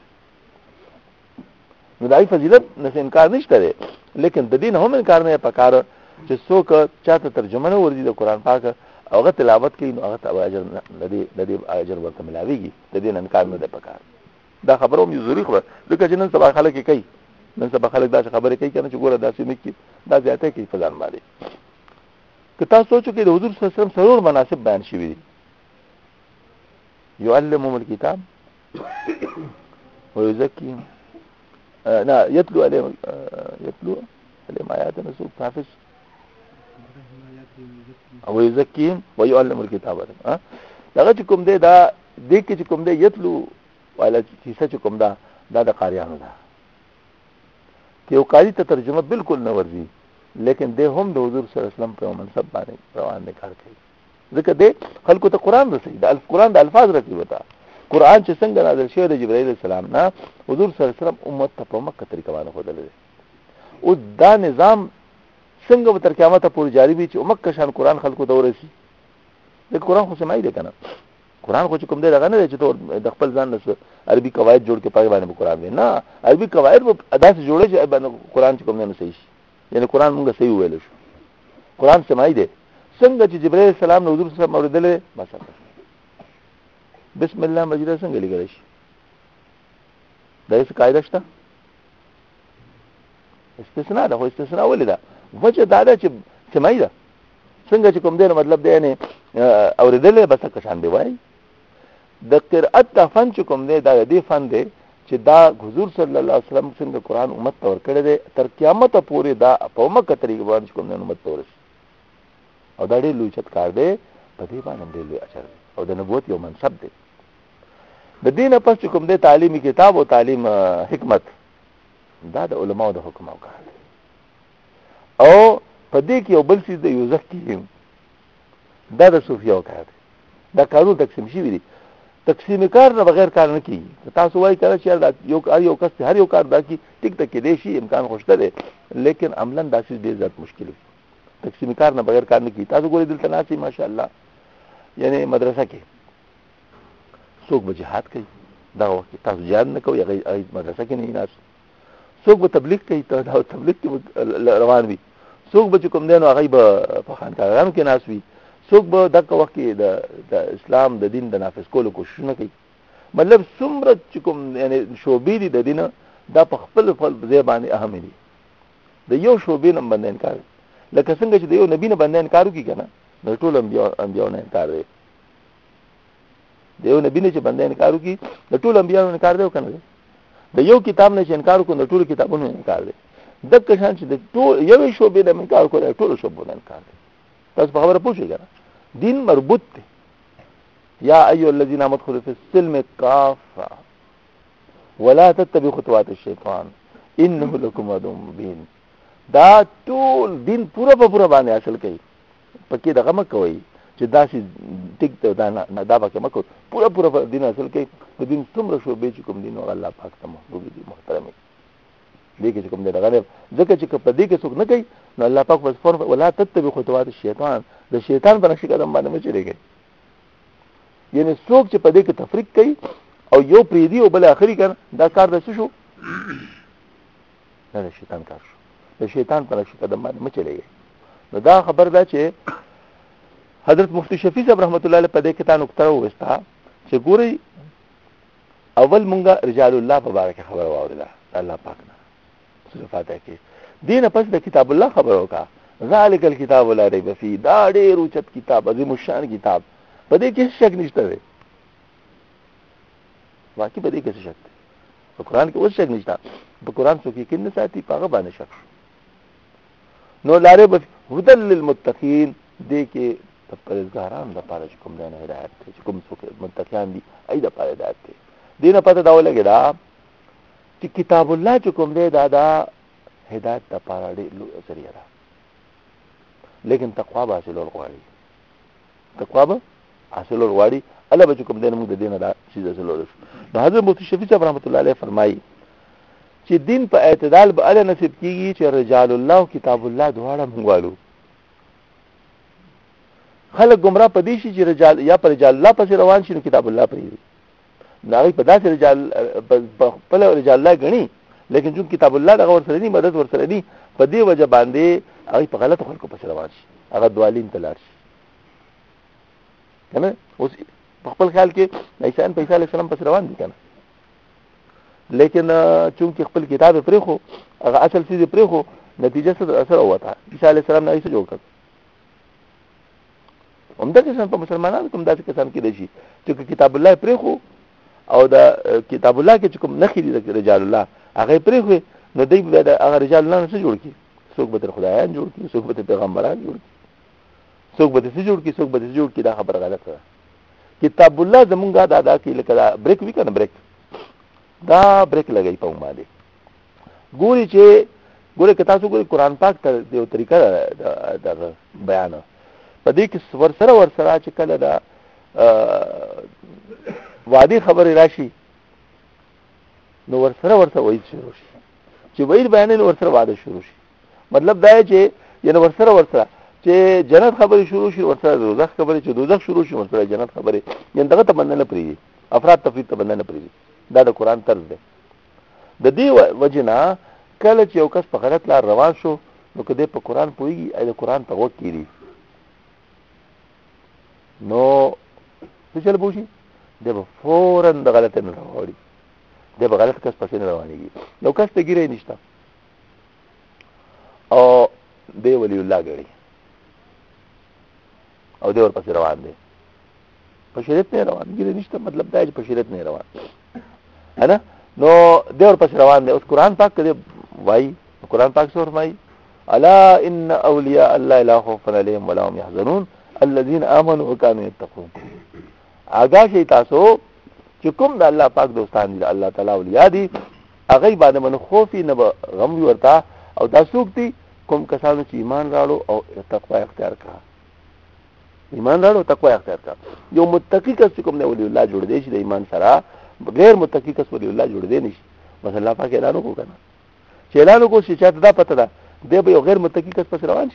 نو دای فضیلت نه انکار نشته دی لیکن د دین هم انکار نه پکاره چې څوک چاته ترجمه نه ورزي د قران پاک اوغه تلاوت کوي نو هغه اجر لدی لدی اجر ورته ملاويږي د دین انکار نه دی پکاره دا خبره هم ضروري خبره لکه چې نن سبا خلک کوي نن سبا خلک دا خبره کوي کنه چې ګوره داسې نه کی دا زیاته کوي فزان باندې که تاسو سوچو کې د حضور صلی الله علیه وسلم سرور مناسب بیان شوی دي يعلمهم الكتاب ويزكيهم لا يتلو عليهم يتلو عليهم آياتنا سوء حافظ ويزكيهم ويعلم الكتاب ها دغه کوم دی دا د کې کوم دی یتلو ولا چې کوم دا دا د قاریانو دا کې او قاری ته ترجمه بالکل نه ورزي لیکن ده هم د حضور صلی الله علیه وسلم په منصب باندې روان نه کار کوي ځکه ده خلکو ته قران رسي د الف قران د الفاظ رسي وتا قران چې څنګه نازل شوی د جبرائیل السلام نه حضور صلی الله علیه وسلم امت ته په مکه طریقه باندې خدل او دا نظام څنګه تر قیامت پورې جاری وي چې مکه شان قران خلکو ته ورسي د قران خو سمای دی کنه قران خو کوم دی دغه نه چې ته د خپل ځان له عربي قواعد جوړ کې پای باندې قران دی نه عربي قواعد په ادا سره جوړه چې قران چې کوم نه صحیح شي یعنی قران موږ صحیح ویل شو قران سمای دی څنګه چې جبرائیل السلام نو حضور صلی الله علیه وسلم اوریدل بس بسم الله مجید څنګه لګل شي دا څه قاعده شته استثناء ده خو استثناء ولې ده وجه دا ده چې سمای ده څنګه چې کوم دی مطلب دی نه اوریدل بس کشان دی وای د قرأت د فن چې کوم دی دا دی فن دی چې دا حضور صلی الله علیه وسلم څنګه قران امت ته ورکړی دی تر قیامت پورې دا په مکه طریقه باندې کوم نه امت ته ورسي او دا ډېر لوی چت کار دی په دې باندې ډېر لوی اثر دی او د نبوت یو منصب دی د دینه پس چې کوم دی تعلیمي کتاب او تعلیم حکمت دا د علماو د حکم او کار دی او په دې کې یو بل څه د یوزکیم دا د صوفیو کار دی دا قانون تقسیم شوی دی تقسیم کار نه بغیر کار نه کیږي. تاسو وایي کله چې یو کار یو کس هر یو کار دا کی ټیک ټک دی شي امکان خوشته دی لیکن عملاً دا څه ډیر زیات مشکل دی. تقسیم کار نه بغیر کار نه کیږي. تاسو ګورئ دلته ناسي ماشاءالله یعنی مدرسه کې څوک به جهاد کوي دا وخت تاسو جهاد نه کوي هغه مدرسه کې نه ناس، څوک به تبلیغ کوي ته دا تبلیغ کې روان وي، څوک به کوم دین هغه به په خانقاهانو کې ناس وي، څوک به دغه وخت کې د اسلام د دین د نافذ کولو کوشش نه کوي. مطلب څومره چې کوم یعنی شوبې دي د دین دا په خپل خپل ځای باندې اهم دي. د یو شوبې نه باندې انکار لکه څنګه چې د یو نبی نه باندې انکار وکړي کنه د ټول انبیاء انبیاء نه انکار دی. د یو نبی نه چې باندې انکار وکړي د ټول انبیاء نه انکار دی کنه. د یو کتاب نه چې انکار وکړي د ټول کتابونو انکار دی. د کشان چې د ټول یو شوبې نه انکار کوي ټول شوبې نه انکار دی. تاسو په خبره پوښیږئ کنه دین مربوط دی. یا ایها الذين امنوا ادخلوا في السلم كافة ولا تتبعوا خطوات الشیطان انه لكم عدو مبین. دا ټول دین پورا په پورا باندې اصل کوي پکې دغه مکوي چې دا شي ټیک دا نه دا پکې مکو پورا پورا دین اصل کوي. د دین څومره شو به چې کوم دین او الله پاک ته محبوب دي محترم دي کې کوم دې دغه ځکه چې په دې کې څوک نه کوي نو الله پاک وسفر ولا تتبعوا خطوات الشیطان د شیطان په نقش قدم باندې مچريږي. یعنی څوک چې په دې کې تفریق کوي او یو پریدي او بل اخري کړه دا کار د څه شو دا د شیطان کار شو. د شیطان په نقش قدم باندې مچريږي. نو دا خبر ده چې حضرت مفتی شفیع صاحب رحمت الله علیه په دې کې تا نقطه وستا چې ګوري اول مونږه رجال الله په باره کې خبر واوریده الله پاک نه سورۃ فاتحه کې دین پس د کتاب الله خبر وکا ذالک الکتاب لا ریب فی دا ډېر اوچت کتاب عظیم الشان کتاب په دې کې شک نشته دی. واقعي په دې کې شک دی. په قران کې اوس شک نشته. په قران څوک کې نه ساتي پاغه باندې شک نو لا ریب هدى للمتقین دې کې د پرهیزګارانو لپاره کوم دی نه هدایت چې کوم څوک متقین دي اې د پاره هدایت دی. دینه پته دا ولګی دا چې کتاب الله چې کوم دی دا دا هدایت د پاره دی ذریعہ ده. لیکن تقوا به حاصل ورغواړي تقوا به حاصل ورغواړي الله به کوم دین موږ د دینه دا چیز حاصل ورغواړي. حضرت مفتی شفیع صاحب رحمت الله علیه فرمایي چې دین په اعتدال به الله نصیب کیږي چې رجال الله او کتاب الله دواړه موږ خلک گمراه پدې شي چې رجال یا پر رجال الله پس روان شي نو کتاب الله پرې ناغي په داسې رجال په رجال الله غني لیکن جو کتاب الله دغه ورسره دي مدد ورسره دي په دې وجه باندې هغه په غلط خلکو پس روان شي هغه دوالین تلار شي کنه. اوس په خپل خیال کې عیسی پیسې علی السلام پس روان دي کنه لیکن چونکی خپل کتاب پرې خو هغه اصل څه پرې خو نتیجه څه اثر وته عیسی علی السلام نه ایسه جوړ کړ. همدا کسان په مسلمانانو کوم داسې کسان کې دي چې کتاب الله پرې خو او دا کتاب الله کې کوم نخې دي رجال الله هغه پرې خو نو دوی به هغه رجال الله نه جوړ کی څوک به خدایان جوړ کی څوک به پیغمبران جوړ کی څوک به څه جوړ کی څوک به څه جوړ کی دا خبره غلطه ده. کتاب الله زمونږه دا دا کې لکه دا بریک وی کنه بریک دا بریک لګای په باندې ګوري چې ګوري که تاسو ګوري قرآن پاک ته یو طریقه د بیان په دې کې ور سره ور سره چې کله دا وادي خبر راشي نو ور سره ور سره وایي شروع شي چې وایي بیان ور سره واده شروع شي. مطلب دا چې ینه ور سره ور سره چې جنت خبرې شروع شي ور سره دوزخ خبرې چې دوزخ شروع شي ور سره جنت خبرې ین دغه تمنا نه پریږي افراد تفرید تمنا نه پریږي. دا د قرآن طرز دی. د دې وجنا کله چې یو کس په غلط لار روان شو نو کله په قرآن پويږي اې د قرآن په وګ کېږي نو څه چل بوشي د فورن د غلط نه راوړي د غلط کس پسې نه روانيږي. نو کس ته ګیره نشته او دی ولی الله غړي او دی ور پسې روان دي په شریعت نه روان ګیره نشته مطلب دا چې په شریعت نه روان انا نو دی ور پسې روان دي. اوس قرآن پاک کې وای قرآن پاک سور مای الا ان اولیاء الله لا خوف علیهم ولا هم يحزنون الذين امنوا وكانوا يتقون. آگاه شي تاسو چې کوم د الله پاک دوستان دي الله تعالی اولیاء دي هغه باندې من خوف نه غم ورتا او دا څوک دي کوم کسانو چې ایمان راړو او تقوا اختیار کړه ایمان راړو تقوا اختیار کا. یو متقی کس کوم نه ولی الله جوړ دی شي د ایمان سره، غیر متقی کس ولی الله جوړ دی نشي. بس الله پاک اعلان وکړ کنه چې اعلان وکړ چې چاته دا پته ده دی به یو غیر متقی کس پس روان شي.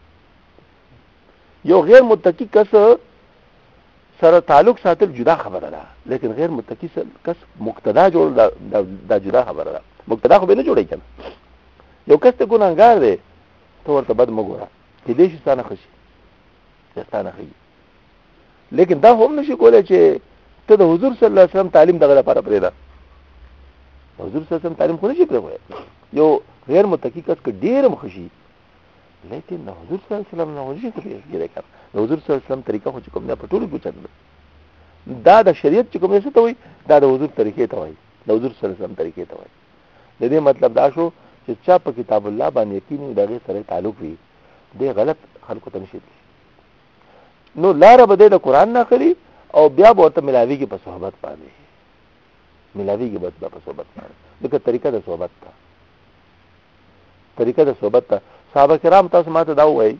یو غیر متقی کس سره تعلق ساتل جدا خبره ده، لیکن غیر متقی کس مقتدا جوړ دا, دا جدا خبره ده. مقتدا خو به نه جوړی کنه. یو کس ته ګناهګار دی ته ورته بد مګوره کې دې شي ستانه خشي ستانه خي، لیکن دا هم نشي کولای چې ته د حضور صلی الله علیه وسلم تعلیم دغه لپاره پرې ده. حضور صلی الله علیه وسلم تعلیم خو نشي پرې. یو غیر متقی کس کې ډیر مخشي، لیکن د حضور صلی الله علیه وسلم نه ورشي کېږي کنه. د حضور صلی الله علیه وسلم طریقه خو کوم نه پټول پوښتنه دا د شریعت چې کومه څه ته وي دا د حضور طریقې ته وي، د حضور صلی الله علیه وسلم طریقې ته وي. د دې مطلب دا شو چې چا په کتاب الله باندې یقین دغه سره تعلق وي دی غلط خلکو ته نشي. نو لار به د قران نه خلی او بیا به ته ملاوی کې په صحبت باندې ملاوی کې بس په صحبت باندې دغه طریقه د صحبت تا طریقه د صحبت تا صحابه کرام تاسو ماته دا وایي،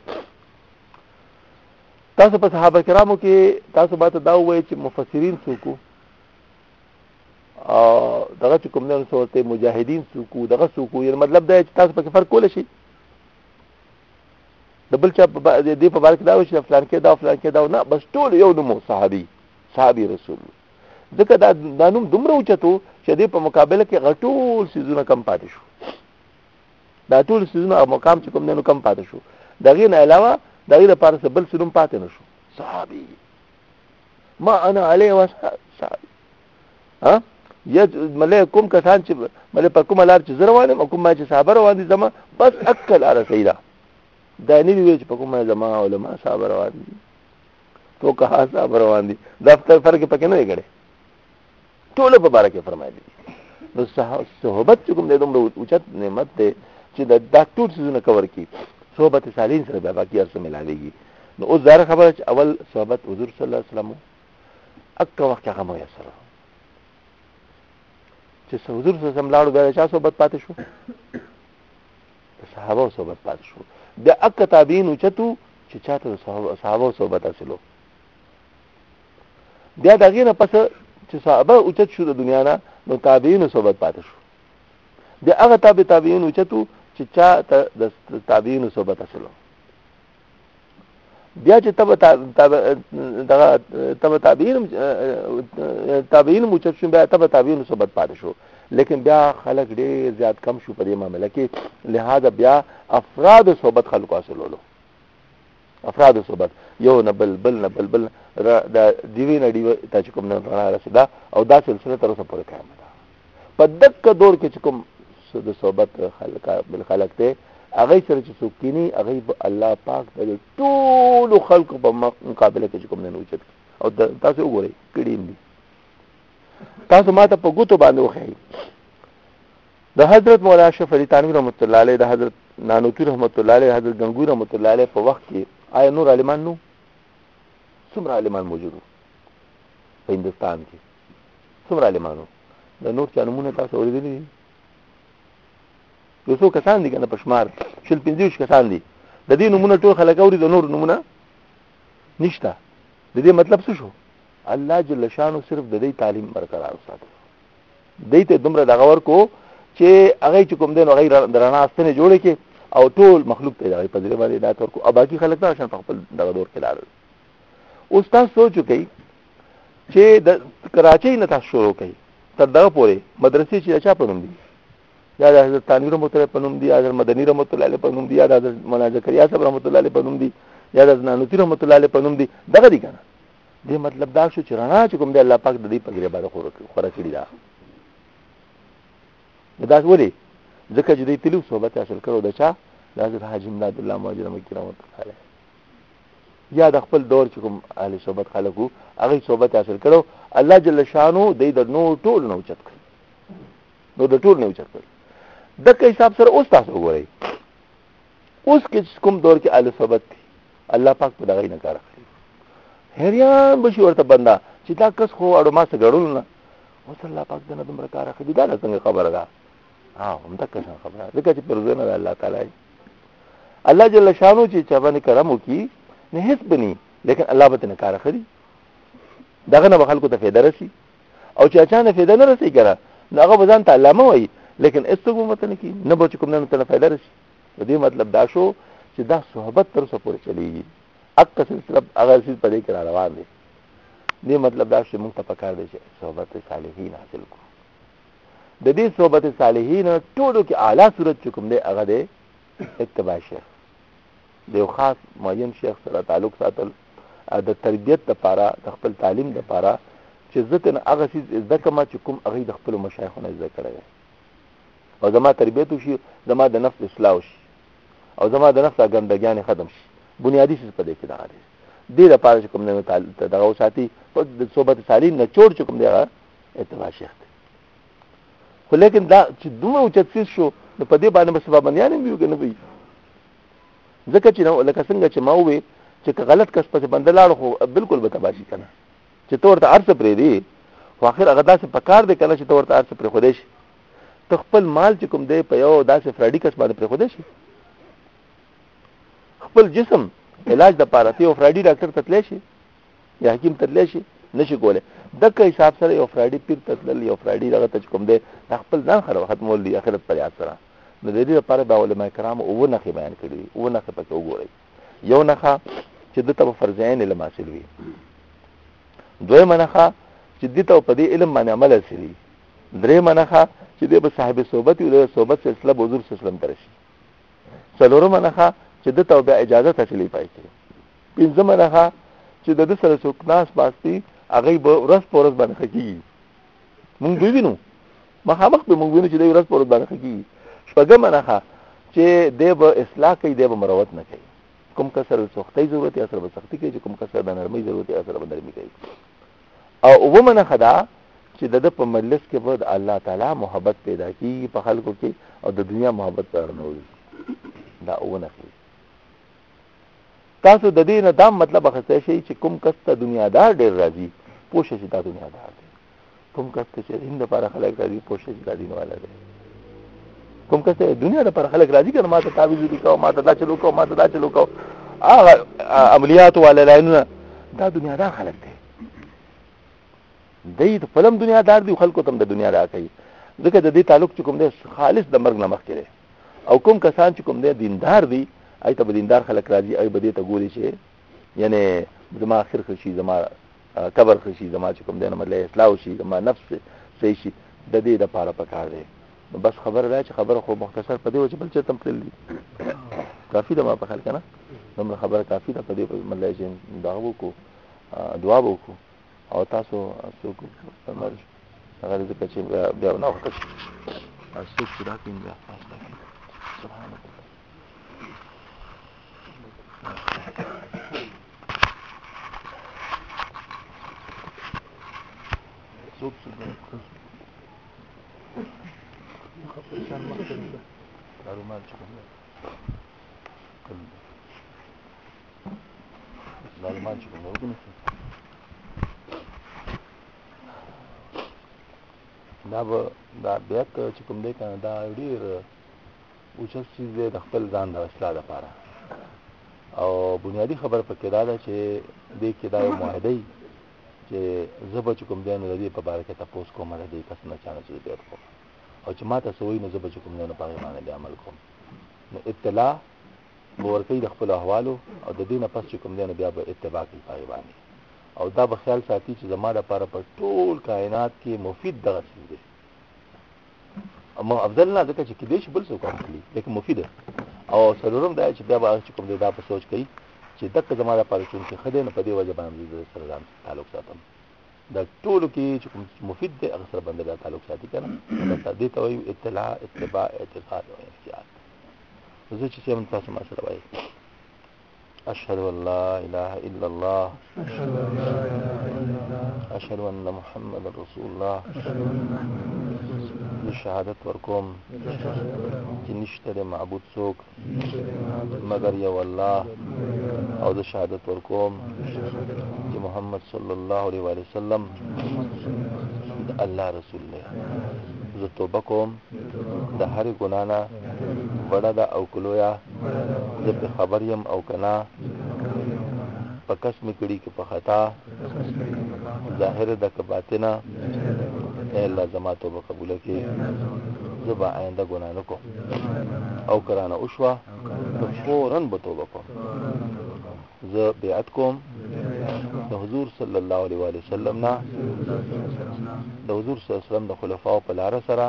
تاسو په صحابه کرامو کې تاسو ماته دا وایي چې مفسرین څوک او دغه کوم نه څورته مجاهدین څوک دغه څوک یې مطلب دا چې تاسو په فرق کول شي. د بل چا په دې په بار کې دا و چې فلان کې دا فلان کې دا نه، بس ټول یو نوم صحابي صحابي رسول. ځکه دا د نوم دومره اوچتو چې دې په مقابله کې غټول سيزونه کم پاتې شو. دا ټول سيزونه مقام چې کوم نه کم پاتې شو. دغه نه علاوه دغه لپاره څه بل سيزونه پاتې نشو. صحابي ما انا عليه وصحابي ها یا مله کوم کسان چې مله په کوم لار چې زروانه کوم ما چې صحابه روان دي زما بس اکل اره سیدا دا نه وی چې په کومه زما علماء صاحب روان دي تو کها صاحب روان دي دفتر فرق پکې نه غړي ټول په بارے کې فرمایلی. نو صحبت کوم د دومره اوچت نعمت ده چې د ډاکټر سونه کور کی صحبت صالحین سره به باقی ارسه ملالېږي. نو اوس ظاهر خبره چې اول صحبت حضور صلی الله علیه وسلم اکه وخت هغه مو یسره چې حضور صلی الله علیه وسلم لاړو بیا چا صحبت پاتې شو صحابه صحبت پاتې شو. د اک تابعین اوچتو چې چاته صحابه صحبت حاصلو. بیا دغه نه پس چې صحابه اوچت شو د دنیا نه نو تابعین صحبت پاتې شو. د هغه تابع تابعین اوچتو چې چاته د تابعین صحبت حاصلو. بیا چې تبع تبع تبع تابعین تابعین اوچت شو بیا تبع تابعین صحبت پاتې شو. لیکن بیا خلک ډېر زیات کم شو په دې معاملې کې، لہذا بیا افراد صحبت خلکو حاصلولو. افراد صحبت یو نه بل بل نه بل بل د دیوی نه دی ته کوم نه رسیدا او دا سلسله تر اوسه پورې قائم ده. په دغه دور کې کوم د صحبت خلک بل خلک ته هغه سره چې سکینی هغه الله پاک د ټول خلکو په مقابله کې کوم نه اوچت او تاسو وګورئ کډین دي. تاسو ماته په ګوتو باندې وخی د حضرت مولانا اشرف علي تانوی رحمت الله علیه، د حضرت نانوتوی رحمت الله علیه، حضرت گنگوی رحمت الله علیه په وخت کې آیا نور عالمان نو څومره عالمان موجود په هندستان کې؟ څومره عالمانو د نور چا نمونه تاسو اوریدلی دي؟ یو څو کسان دي کنه په شمار شل پنځه کسان دي. د دې نمونه ټول خلک اوري، د نور نمونه نشته. د دې مطلب څه شو؟ الله جل شانو صرف د دې تعلیم برقرار ساتي. دې ته دومره دغه ورکو چې هغه چې کوم دین هغه درانه استنه جوړه کې او ټول مخلوق ته هغه په دې باندې دات ورکو او باقي خلک دا شان په خپل دغه دور کې لاړل. اوس تاسو سوچو کوي چې د کراچۍ نه تاسو شروع کوي تر دغه پورې مدرسې چې اچا پنوم دي، یا د حضرت تانویر رحمت الله پنوم دي، یا د مدنی رحمت الله علیه پنوم دي، یا د مولانا زکریا صاحب رحمت الله علیه پنوم دي، یا د نانوتی رحمت الله علیه پنوم دي. دغه دي کنه. دې مطلب دا شو چې رڼا چې کوم دی الله پاک د دې په ګریبه باندې خورا کړی دا. دا ولې ځکه چې دې تلو صحبت حاصل کړو د چا د حضرت حاجی امداد الله ماجر مکی رحمت الله علیه، یا د خپل دور چې کوم اهل صحبت خلکو هغه صحبت حاصل کړو. الله جل شانو دې د نو ټول نو چت کړ نو د ټول نو چت کړ. دغه حساب سره اوس تاسو وګورئ اوس کې کوم دور کې اهل صحبت دي الله پاک په دغه نه کار کوي. هریان بشي ورته بندا چې دا کس خو اړو ما څه غړول نه اوس الله پاک دنه دمر کار کوي. دا څنګه خبره ده؟ ها هم دا څنګه خبره ده؟ ځکه چې پرځنه الله تعالی الله جل شانو چې چا باندې کرم وکي نه هیڅ بني لیکن الله به نه کار اخلي دغه نه خلکو ته فایده رسي او چې اچانه فایده نه رسي ګره نو هغه ځان ته علامه وایي لیکن استغو مت نه کی نه به کوم نه ته فایده رسي دې مطلب دا شو چې دا صحبت تر څو پورې چلیږي اقصى سلسله هغه سیس په دې کې را روان دي دې مطلب دا چې موږ ته پکار دی چې صحبت صالحین حاصل کو د دې صحبت صالحین ټولو کې اعلی صورت کوم دی هغه دی اتباع شیخ د یو خاص معین شیخ سره تعلق ساتل د تربیت لپاره د خپل تعلیم لپاره چې ځته هغه سیس زده کما چې کوم هغه د خپل مشایخونو زده کړی او زما تربیت وشي زما د نفس اصلاح وشي او زما د نفس ګندګیان ختم شي بنیادی څه په دې کې دا دی دې لپاره چې کوم نه دغه ساتي په د صحبت صالحین نه چور چې کوم دی اتباع شیخ دی خو لیکن دا چې دومره اوچت شو نو په دې باندې به سبب باندې نه وي کنه وي ځکه چې نو لکه څنګه چې ما وې چې غلط کس په بنده لاړ خو بالکل به تباشي کنه چې تور ته ارث پرې دی خو اخر هغه داسې پکار دی کنه چې تور ته ارث پرې خو دې شي خپل مال چې کوم دی په یو داسې فراډي کس باندې پرې خو دې شي خپل جسم علاج د پاره ته یو فراډي ډاکټر ته تللی شي یا حکیم ته تللی شي نشي کوله دغه حساب سره یو فراډي پیر ته تللی یو فراډي دغه ته کوم دی خپل ځان خراب ختمول دي اخرت پر یاد سره نو د دې لپاره د علماء کرام او نه خې بیان کړی او نه خې پکې وګورئ یو نه چې د ته فرض عین علم حاصل وي دوی منخه چې د ته په دې علم باندې عمل وسري درې منخه چې د صاحب صحبت او د صحبت سلسله حضور صلی الله علیه وسلم ترشي څلورم منخه چې د ته بیا اجازه ته چلی پای کی پنځم منخه چې د سره څوک ناس باسي هغه به ورځ په ورځ باندې خکېږي مونږ وینو مخامخ به مونږ وینو چې د ورځ په ورځ باندې خکېږي شپږم منخه چې د به اصلاح کوي د به مروت نه کوي کوم کسر سختي ضرورت یا سره سختي کوي چې کوم کسر د نرمۍ ضرورت یا سره نرمۍ کوي او ومنه خدا چې د په مجلس کې به الله تعالی محبت پیدا کیږي په خلکو کې او د دنیا محبت پیدا نوي دا اونه کوي تاسو د دې نه دا مطلب اخته شي چې کوم کس ته دنیادار ډیر راځي پوښتنه چې دا دنیادار دی کوم کس ته چې هند لپاره خلک راځي پوښتنه چې دا دین والا دی کوم کس ته دنیا لپاره خلک راځي کنه ما ته تعویذ وکاو ما ته دا چلو کو ما ته دا چلو کو هغه عملیات والا لاینونه دا دنیادار خلک دي دای د فلم دنیادار دي خلکو ته د دنیا راکړي ځکه د دې تعلق چې کوم دی خالص د مرګ نه مخکې او کوم کسان چې کوم دی دیندار دي ای ته دیندار خلک راځي ای بده ته ګوري چې یعنی زما اخر خشي زما قبر خشي زما چې کوم دی نه مله اصلاح شي زما نفس صحیح شي د دې د پاره پکار دی بس خبر را چې خبره خو مختصر په دې وجه بل څه تم تللی کافی ده ما په خل کنه نو خبره کافی ده په دې مله چې دعوو کو دعا وکړو او تاسو څوک فرمایل هغه دې چې بیا نه وخت څوک چې راکین بیا سبحان الله څوک چې خپل مخکې معلومات چې کوم معلومات چې کوم دا به دا بیا چې کوم دی کنه دا ډیر اوچت چیز دی د خپل ځان د اصلاح لپاره او بنیادی خبر پکې دا ده چې دې کې دا یو معاهده چې زبر چې کوم دی نو دې په باره کې تاسو کومه دې کس نه چانه چې دی او چې ماته سوي نه زبر چې کوم نه په باندې عمل کوم نو اطلاع ورکې د خپل احوالو او د دې نه پس چې کوم دی بیا به اتباع کوي په باندې او دا به خیال ساتي چې زموږ لپاره په ټول کائنات کې مفید دغه څه دی اما افضل نه ځکه چې کدي شي بل څه کوي لیکن مفید او سرورم دا چې بیا به چې کوم دی دا په سوچ کوي چې دغه زموږ لپاره چې خدای نه په دې وجه باندې سره ځان تعلق ساتم دا ټول کې چې کوم مفید دی هغه سره باندې تعلق ساتي کنه دا دې ته وایي اطلاع اتباع اعتقاد او احتیاط زه چې څنګه تاسو ما سره وایي أشهد أن لا إله إلا الله أشهد أن محمد رسول الله شهادت ورکوم چې نشته معبود څوک مگر یو الله او د شهادت ورکوم چې محمد صلی الله علیه و سلم د الله رسول دی زه توبه کوم د هر ګناه نه وړه ده او کلویا زه په خبر یم او کنا پکس می کړي کې په خطا ظاهر د باطنه اے الله زما توبه قبول کړي زبا آینده ګناه نه کوم او کرانه اوشوا فورا به توبه کوم زه بیعت کوم د حضور صلی الله علیه و وسلم نه د حضور صلی الله علیه وسلم د خلفاو په لار سره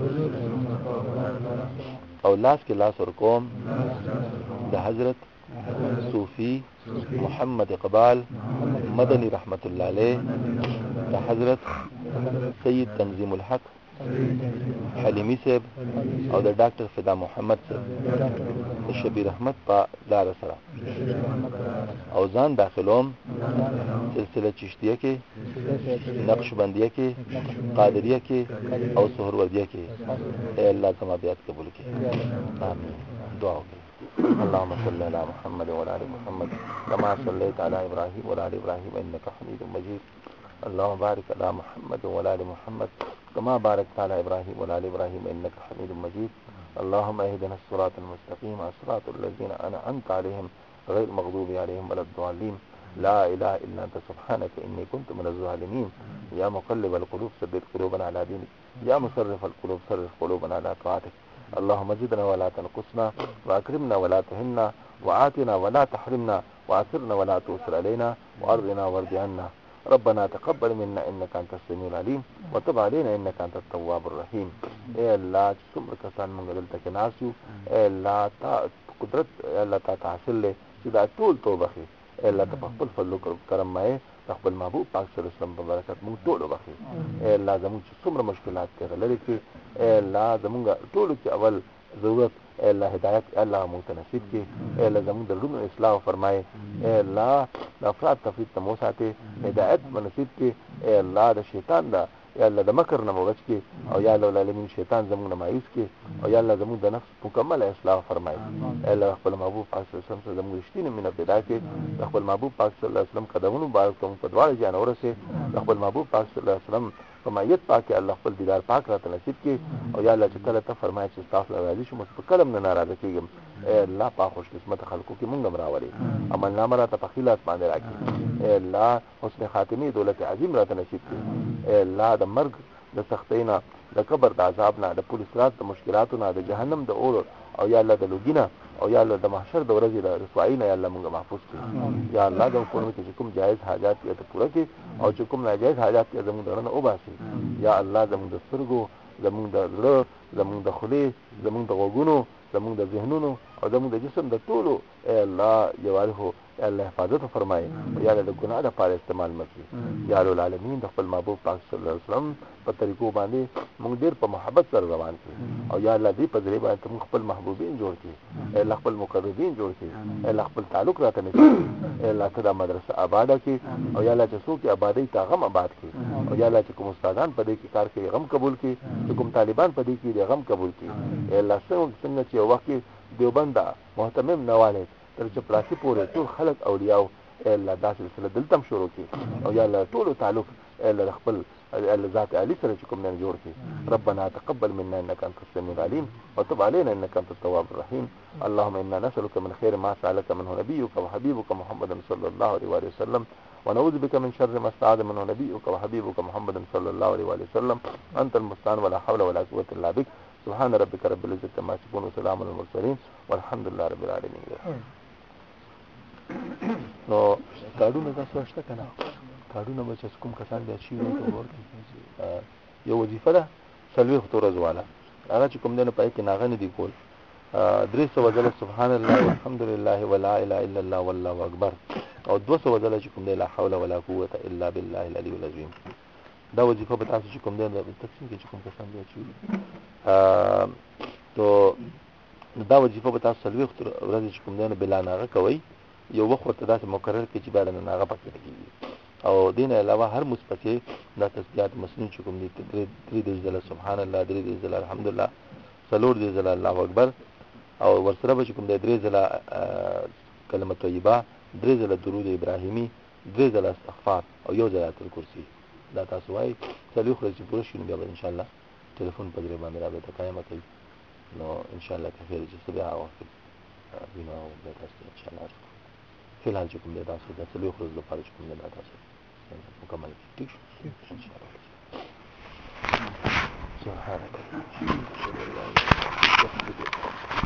او لاس کې لاس ور کوم د حضرت صوفی محمد اقبال مدنی رحمت الله علیه د حضرت سید تنظیم الحق حلیمی صاحب او د ډاکټر فدا محمد صاحب د شبیر احمد په لار سره او ځان داخلوم سلسله چشتیه کې نقشبندیه کې قادریه کې او سهروردیه کې اے الله زما بیعت قبول کړي آمین دعا وکړئ اللهم صل على محمد وعلى ال محمد كما صليت على ابراهيم وعلى ال ابراهيم انك حميد مجيد اللهم بارك على محمد وعلى ال محمد كما باركت على ابراهيم وعلى ال ابراهيم انك حميد مجيد اللهم اهدنا الصراط المستقيم صراط الذين انعمت عليهم غير المغضوب عليهم ولا الضالين لا اله الا انت سبحانك اني كنت من الظالمين يا مقلب القلوب ثبت قلوبنا على دينك يا مصرف القلوب صرف قلوبنا على طاعتك اللهم زدنا ولا تنقصنا واكرمنا ولا تهنا وآتنا ولا تحرمنا وآثرنا ولا تؤثر علينا وارضنا وارض عنا ربنا تقبل منا انك انت السميع العليم وتب علينا انك انت التواب الرحيم اے الله څومره کسان موږ دلته کې ناسیو اے الله تا قدرت اے الله تا حاصل له چې دا ټول توبه اے الله ته خپل فضل او کرم مې خپل محبوب پاک صلی الله علیه وسلم په برکت موږ ټول وبخي اے الله زموږ څومره مشکلات کې لري کې اے الله زموږ ټول کې اول ضرورت اے الله هدایت الله موږ ته نصیب کړي اے الله زموږ د روح اصلاح فرمایي اے الله د افراط تفریط ته مو ساتي هدایت نصیب کړي اے الله د شیطان دا یا الله د مکر نه موږ کې او یا الله العالمین شیطان زموږ نه مایوس کې او یا الله زموږ د نفس مکمل اصلاح فرمایي اے الله خپل محبوب پاک صلی الله علیه وسلم زموږ رښتینی مینه پیدا کړي خپل محبوب پاک صلی الله علیه وسلم قدمونو مبارک کوم په دواړو جانورو سره خپل محبوب پاک صلی الله علیه وسلم په مایت پاک الله خپل دیدار پاک راته نصیب کړي او یا الله چې کله ته فرمایي چې تاسو راځي شو مس په کلم نه ناراضه کیږم اے الله پاک خوش قسمت خلقو کې مونږ راولي عمل نامه راته په خیلات باندې راکړي اے الله حسن خاتمه دولت عظیم راته نصیب کړي اے الله د مرګ د سختینا د قبر د عذاب نه د پولیس رات د مشکلاتو نه د جهنم د اور او یا الله د لوګینا او یا الله د محشر د ورځې د رسوایی نه یا الله موږ محفوظ کړي یا الله د کوم کې کوم جایز حاجات یې ته پوره کړي او چې کوم ناجایز حاجات یې زموږ درنه او باسي یا الله زموږ د سترګو زموږ د زړه زموږ د خولې زموږ د غوږونو زموږ د ذهنونو او زموږ د جسم د ټولو اے الله جوارحو اے الله حفاظت فرمایي یا الله د ګناه لپاره استعمال مکړي یا رب العالمین د خپل محبوب پاک صلی الله علیه وسلم په طریقو باندې موږ ډیر په محبت سره روان کړي او یا الله دې په ذریعہ باندې موږ خپل محبوبین جوړ کړي اے الله خپل مقربین جوړ کړي اے الله خپل تعلق راته نصیب کړي اے الله ته د مدرسه آباد کړي او یا الله چې څوک آبادی ته غم آباد کړي او یا الله چې کوم استادان په دې کې کار کوي غم قبول کړي چې کوم طالبان په دې کې غم قبول کړي اے الله څنګه چې وخت دیوبند محتمم نواله تر چې پلاسی پورې ټول خلق اولیاء اے الله دا سلسله دلتم شروع کړي او یا الله ټول تعلق اے الله خپل الله ذات علی سره چې کوم نه جوړ کړي ربنا تقبل منا انك انت السميع العليم وتب علينا انك انت التواب الرحيم اللهم انا نسالك من خير ما سالك منه نبيك وحبيبك محمد صلى الله عليه وسلم ونعوذ بك من شر ما استعاذ منه نبيك وحبيبك محمد صلى الله عليه وسلم انت المستعان ولا حول ولا قوه الا بك سبحان ربك رب العزه عما يصفون وسلام على المرسلين والحمد لله رب العالمين نو کارونه تاسو شته کنه کارونه به چې کوم کسان بیا شي نو ورته یو وظیفه ده سلوي خطر زواله هغه چې کوم دنه پای کې ناغه نه دی کول درې سو وجل سبحان الله والحمد لله ولا اله الا الله والله اکبر او دو سو وجل چې کوم دی لا حول ولا قوه الا بالله العلي العظيم دا وظیفه به تاسو چې کوم دی تقسیم کې چې کوم کسان بیا شي تو دا وظیفه به تاسو سلوي خطر ورځ چې کوم دی بلا ناغه کوي یو وخت ورته داسې مقرر کې چې باندې ناغه پکې کیږي او دین علاوه هر مثبتې د تسبیحات مسنون چې کوم دي درې درې ځله سبحان الله درې درې ځله الحمدلله څلور درې ځله الله اکبر او ورسره به کوم درې ځله کلمه طیبه درې ځله درود ابراهیمی درې ځله استغفار او یو ځله آیت الکرسی دا تاسو وایي څلور خوري پوره شي بیا ان شاء الله ټلیفون په دې باندې راځي قائمه کوي نو ان شاء الله کفر چې بیا وخت بینو د تاسو ان شاء الله فلحال چې کوم دی تاسو د څلوېښت ورځو لپاره چې کوم دی دا تاسو مکمل ټیک شو سبحانك